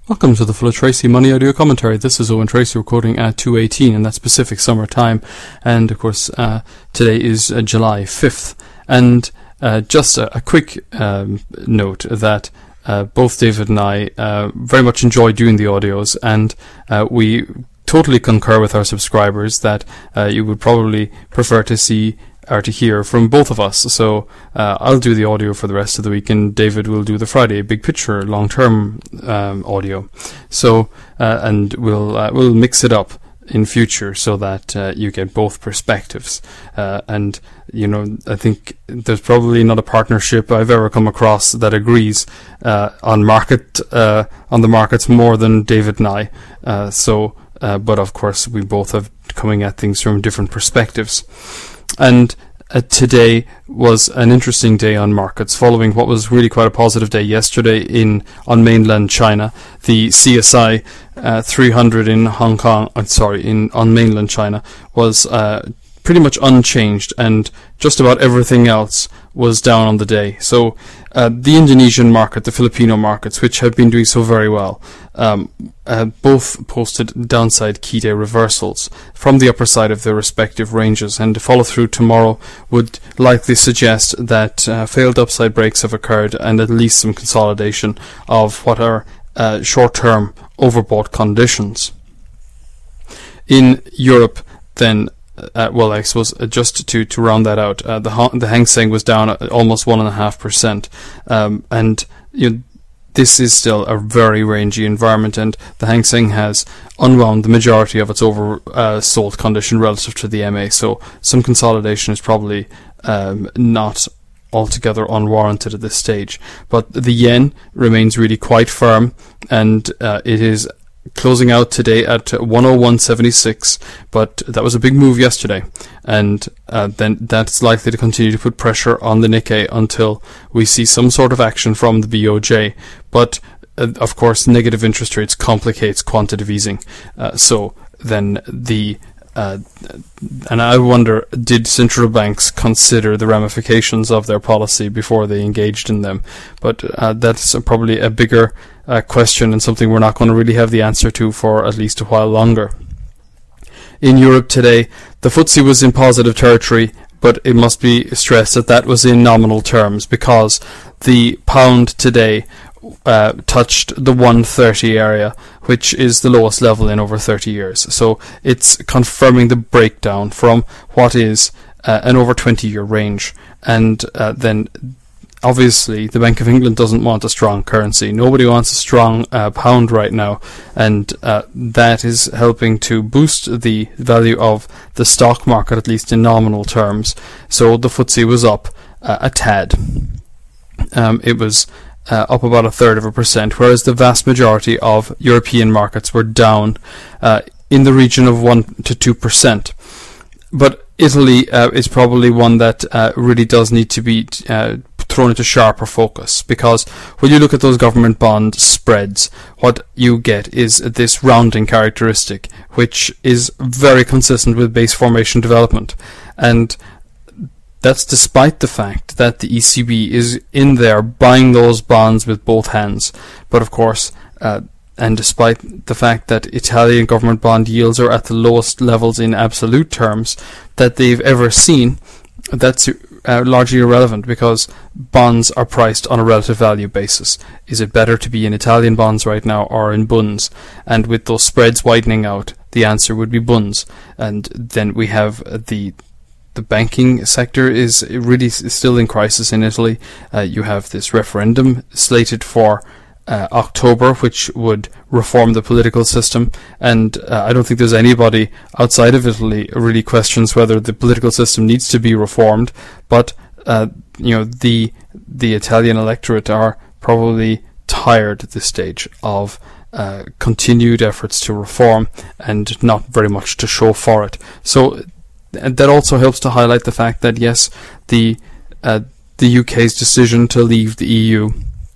Welcome to the Full of Tracy Money Audio Commentary. This is Owen Tracy recording at 2:18, and that's Pacific Summer Time. And of course, today is July 5th. And just a quick note that both David and I very much enjoy doing the audios, and we totally concur with our subscribers that you would probably prefer to see or to hear from both of us. So I'll do the audio for the rest of the week, and David will do the Friday big picture long-term audio. So and we'll mix it up in future so that you get both perspectives. And you know, I think there's probably not a partnership I've ever come across that agrees on the markets more than David and I. But of course, we both have coming at things from different perspectives. And today was an interesting day on markets, following what was really quite a positive day yesterday on mainland China. The CSI 300 in on mainland China was pretty much unchanged, and just about everything else was down on the day. So the Indonesian market, the Filipino markets, which have been doing so very well, both posted downside key day reversals from the upper side of their respective ranges, and the follow through tomorrow would likely suggest that failed upside breaks have occurred, and at least some consolidation of what are short-term overbought conditions. In Europe, then, I suppose just to round that out, the Hang Seng was down almost 1.5%, and this is still a very rangy environment, and the Hang Seng has unwound the majority of its oversold condition relative to the MA. So some consolidation is probably not altogether unwarranted at this stage. But the yen remains really quite firm, and it is closing out today at 101.76, but that was a big move yesterday, and then that's likely to continue to put pressure on the Nikkei until we see some sort of action from the BOJ. But of course, negative interest rates complicates quantitative easing. So then and I wonder, did central banks consider the ramifications of their policy before they engaged in them? But that's probably a bigger question, and something we're not going to really have the answer to for at least a while longer. In Europe today, the FTSE was in positive territory, but it must be stressed that that was in nominal terms, because the pound today touched the 130 area, which is the lowest level in over 30 years. So it's confirming the breakdown from what is an over 20-year range. And then obviously the Bank of England doesn't want a strong currency. Nobody wants a strong pound right now, and that is helping to boost the value of the stock market, at least in nominal terms. So the FTSE was up a tad. It was up about 1/3%, whereas the vast majority of European markets were down in the region of 1 to 2%. But Italy is probably one that really does need to be thrown into sharper focus, because when you look at those government bond spreads, what you get is this rounding characteristic, which is very consistent with base formation development. And that's despite the fact that the ECB is in there buying those bonds with both hands. But of course, and despite the fact that Italian government bond yields are at the lowest levels in absolute terms that they've ever seen, that's largely irrelevant, because bonds are priced on a relative value basis. Is it better to be in Italian bonds right now or in bunds? And with those spreads widening out, the answer would be bunds. And then we have the banking sector is really still in crisis in Italy. You have this referendum slated for October, which would reform the political system, and I don't think there's anybody outside of Italy really questions whether the political system needs to be reformed. But the Italian electorate are probably tired at this stage of continued efforts to reform and not very much to show for it. So that also helps to highlight the fact that yes, the UK's decision to leave the EU,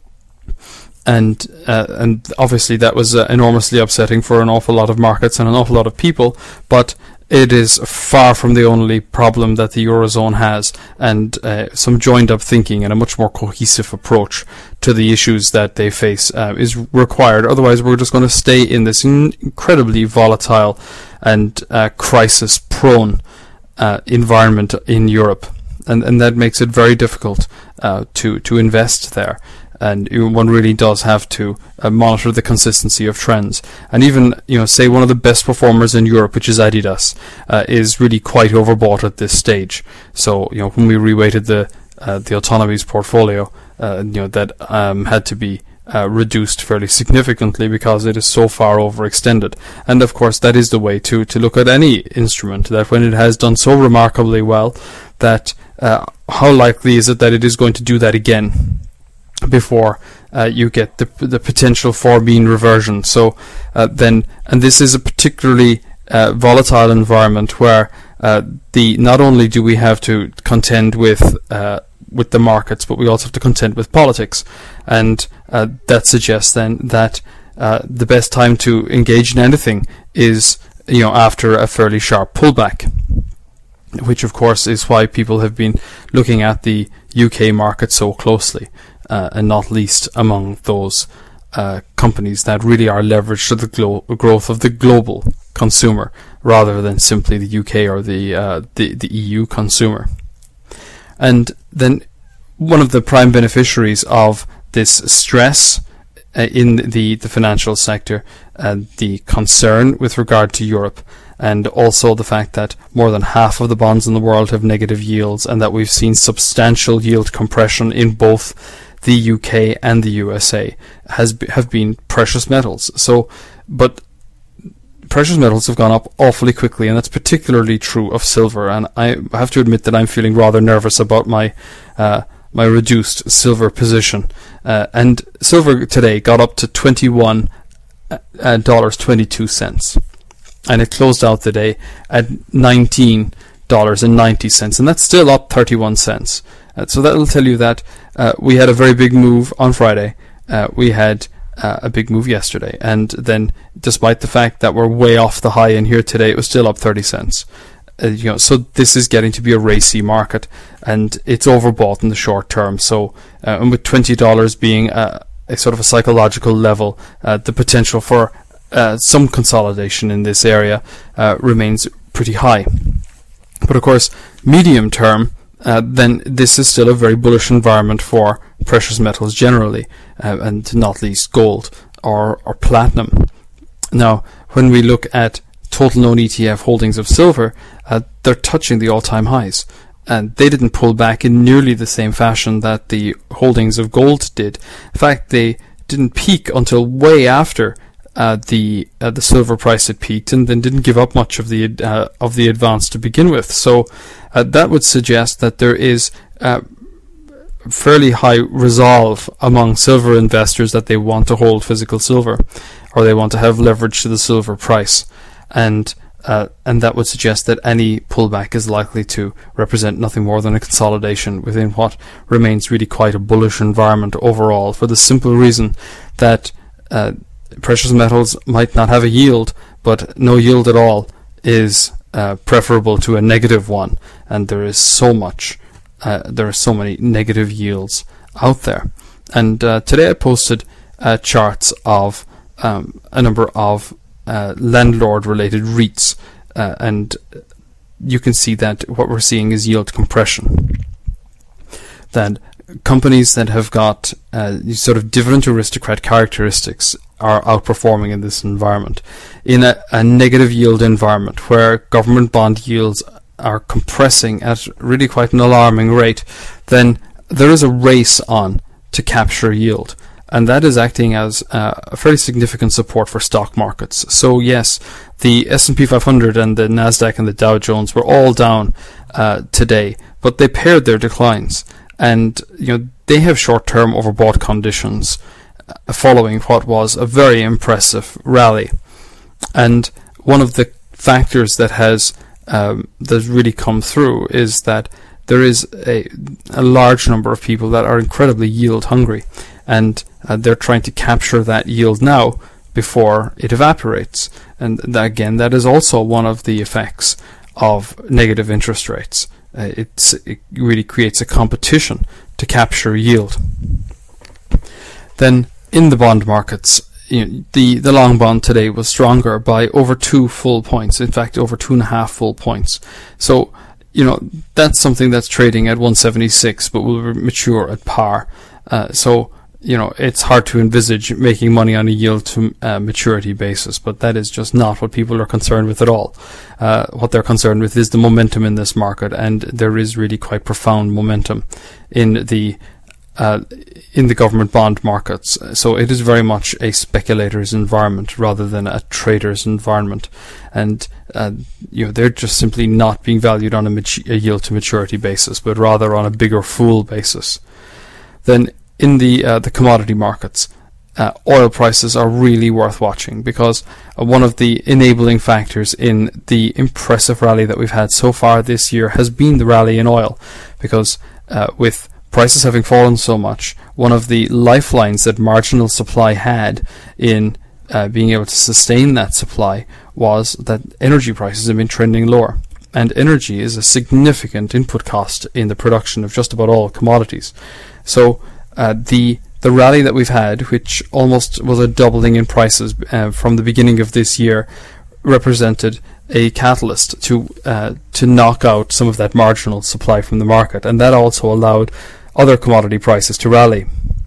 and obviously that was enormously upsetting for an awful lot of markets and an awful lot of people, but it is far from the only problem that the Eurozone has, and some joined up thinking and a much more cohesive approach to the issues that they face is required. Otherwise, we're just going to stay in this incredibly volatile and crisis-prone environment in Europe, and that makes it very difficult to invest there. And one really does have to monitor the consistency of trends. And even, say one of the best performers in Europe, which is Adidas, is really quite overbought at this stage. So, when we reweighted the Autonomy's portfolio, that had to be reduced fairly significantly because it is so far overextended. And of course, that is the way to look at any instrument, that when it has done so remarkably well, that how likely is it that it is going to do that again before you get the potential for mean reversion. So and this is a particularly volatile environment where not only do we have to contend with the markets, but we also have to contend with politics, and that suggests then that the best time to engage in anything is after a fairly sharp pullback, which of course is why people have been looking at the UK market so closely. And not least among those companies that really are leveraged to the growth of the global consumer, rather than simply the UK or the EU consumer. And then one of the prime beneficiaries of this stress in the financial sector, the concern with regard to Europe, and also the fact that more than half of the bonds in the world have negative yields, and that we've seen substantial yield compression in both the UK and the USA, have been precious metals. But precious metals have gone up awfully quickly, and that's particularly true of silver. And I have to admit that I'm feeling rather nervous about my reduced silver position. And silver today got up to $21.22, and it closed out the day at $19.90, and that's still up 31 cents. So that'll tell you that we had a very big move on Friday. We had a big move yesterday, and then despite the fact that we're way off the high in here today, it was still up 30 cents. So this is getting to be a racy market, and it's overbought in the short term. So and with $20 being a sort of a psychological level, the potential for some consolidation in this area remains pretty high. But of course, medium term, then this is still a very bullish environment for precious metals generally, and not least gold or platinum. Now, when we look at total known ETF holdings of silver, they're touching the all-time highs, and they didn't pull back in nearly the same fashion that the holdings of gold did. In fact, they didn't peak until way after the silver price had peaked, and then didn't give up much of the advance to begin with. So that would suggest that there is fairly high resolve among silver investors that they want to hold physical silver, or they want to have leverage to the silver price, and that would suggest that any pullback is likely to represent nothing more than a consolidation within what remains really quite a bullish environment overall, for the simple reason that precious metals might not have a yield, but no yield at all is preferable to a negative one, and there are so many negative yields out there. And today I posted charts of a number of landlord-related REITs, and you can see that what we're seeing is yield compression. That companies that have got sort of dividend aristocrat characteristics are outperforming in this environment. In a negative yield environment where government bond yields are compressing at really quite an alarming rate, then there is a race on to capture yield, and that is acting as a fairly significant support for stock markets. So yes, the S&P 500 and the Nasdaq and the Dow Jones were all down today, but they paired their declines, and they have short-term overbought conditions following what was a very impressive rally. And one of the factors that has that's really come through is that there is a large number of people that are incredibly yield hungry, and they're trying to capture that yield now before it evaporates. And that is also one of the effects of negative interest rates. It really creates a competition to capture yield. Then in the bond markets, the long bond today was stronger by over 2 full points. In fact, over 2.5 full points. So, that's something that's trading at 176, but will mature at par. So, it's hard to envisage making money on a yield to maturity basis, but that is just not what people are concerned with at all. What they're concerned with is the momentum in this market, and there is really quite profound momentum in the government bond markets. So it is very much a speculator's environment rather than a trader's environment, and they're just simply not being valued on a yield to maturity basis, but rather on a bigger fool basis. Then in the commodity markets, oil prices are really worth watching, because one of the enabling factors in the impressive rally that we've had so far this year has been the rally in oil, because with prices having fallen so much, one of the lifelines that marginal supply had in being able to sustain that supply was that energy prices have been trending lower. And energy is a significant input cost in the production of just about all commodities. So the rally that we've had, which almost was a doubling in prices from the beginning of this year, represented a catalyst to knock out some of that marginal supply from the market, and that also allowed other commodity prices to rally.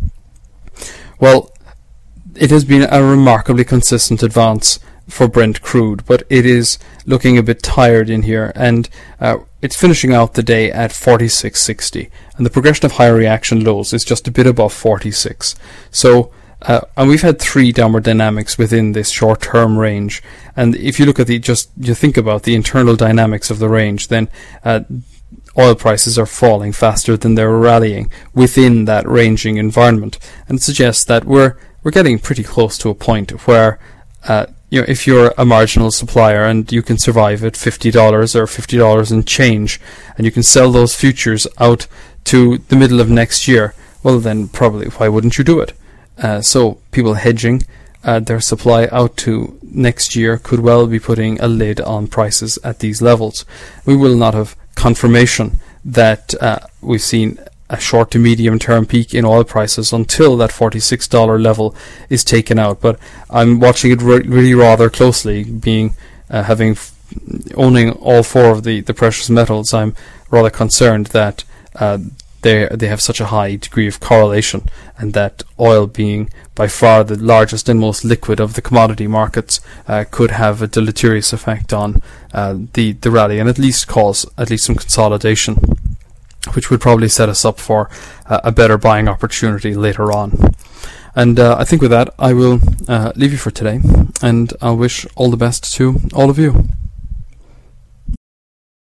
Well, it has been a remarkably consistent advance for Brent crude, but it is looking a bit tired in here, and it's finishing out the day at 46.60, and the progression of higher reaction lows is just a bit above 46. So and we've had 3 downward dynamics within this short-term range, and if you look at you think about the internal dynamics of the range, then oil prices are falling faster than they're rallying within that ranging environment, and it suggests that we're getting pretty close to a point where if you're a marginal supplier and you can survive at $50 or $50 and change, and you can sell those futures out to the middle of next year, well then probably why wouldn't you do it? So people hedging their supply out to next year could well be putting a lid on prices at these levels. We will not have confirmation that we've seen a short to medium term peak in oil prices until that $46 level is taken out, but I'm watching it really rather closely, being owning all 4 of the precious metals. I'm rather concerned that they have such a high degree of correlation, and that oil, being by far the largest and most liquid of the commodity markets, could have a deleterious effect on the rally, and at least cause some consolidation, which would probably set us up for a better buying opportunity later on. And I think with that I will leave you for today, and I'll wish all the best to all of you.